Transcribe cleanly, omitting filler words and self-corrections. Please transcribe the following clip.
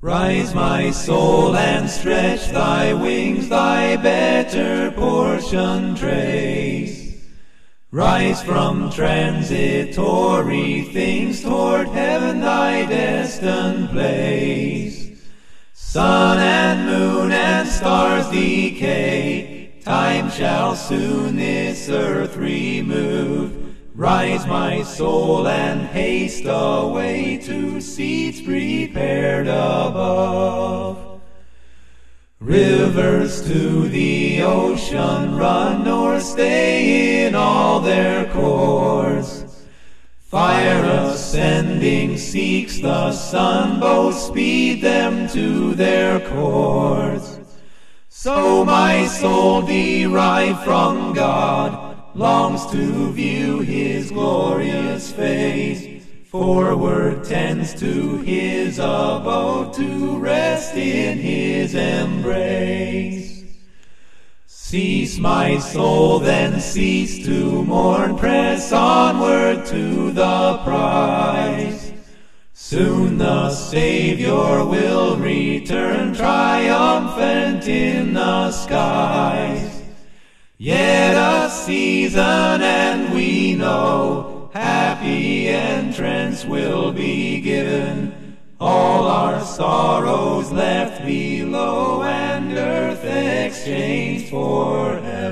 Rise, my soul, and stretch thy wings, thy better portion trace. Rise from transitory things toward heaven, thy destined place. Sun and moon and stars decay, time shall soon this earth remove. Rise, my soul, and haste away to seats prepared above. Rivers to the ocean run, nor stay in all their course. Fire ascending seeks the sun, both speed them to their course. So my soul, derived from God, longs to view his glorious face. Forward tends to his abode, to rest in his embrace. Cease, my soul, then cease to mourn, press onward to the prize. Soon the Savior will return, triumphant in the skies. Yet a season, and we know happy entrance will be given. All our sorrows left below, and earth exchanged for heaven.